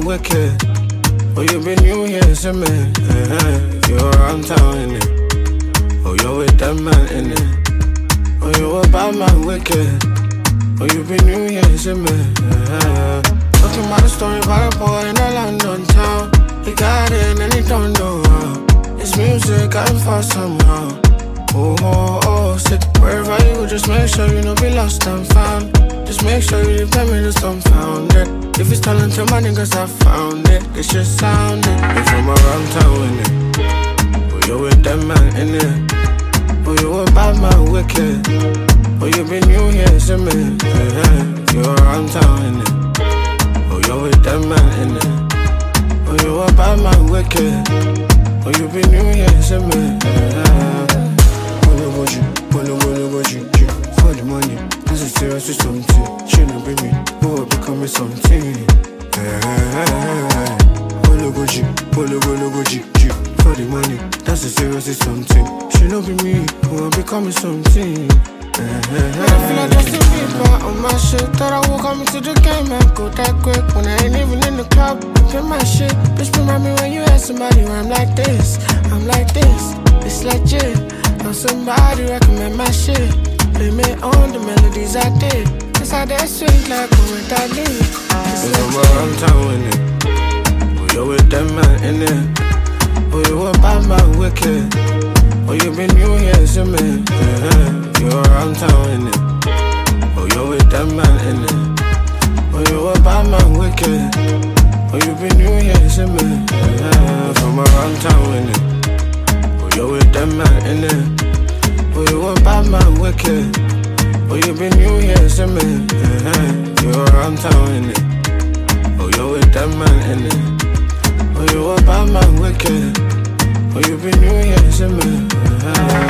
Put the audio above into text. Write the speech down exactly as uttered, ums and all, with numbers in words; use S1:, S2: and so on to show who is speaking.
S1: wicked. Oh, you been new here, see me. Uh-huh. You're around town, innit? Oh, you're with that man, innit? Oh, you a bad man, wicked. Oh, you been new here, see me. Uh-huh. Talking about the story about a boy in a London town. He got in and he don't know how. His music got him far somehow. Oh, oh, oh, sick. Wherever you go, just make sure you know be lost and found. Just make sure you leave them in the dumbfounded. If it's talent to my niggas, I found it. This shit sounded. You from around town, innit? Oh, you with that man, innit? Oh, you a bad man, wicked. Oh, you been new here, see me. Yeah, you around town, innit? Oh, you with that man, innit? Oh, you a bad man, wicked. Oh, you been new here, see me. Yeah. For the money, this is serious with something. She no be me, who will become something. Polo goji, polo polo goji. For the money, that's a serious with something. She no be me, who will become something. I feel like Justin Bieber on my shit. Thought I would come into the game and go that quick. When I ain't even in the club, play my shit. Bitch, remind me when you had somebody where I'm like this, I'm like this. It's legit. Now somebody recommend my shit. Play me on the melodies I did. Cause I that sweet like when I did. It's from around town, innit? Oh, you with that man, innit? Oh, you a bad man, wicked. Oh, you been new here, see me. Yeah. You around town, innit? Oh, you with that man, innit? Oh, you a bad man, wicked. Oh, you been new here, see me. Yeah. From around town, innit? Oh, you with that man, innit? Oh, you a bad man, wicked. Oh, you been new here, see me. Yeah. You around town, innit? Oh, you with that man, innit? Oh, you a bad man, wicked. Oh, you been new here, see me. Yeah.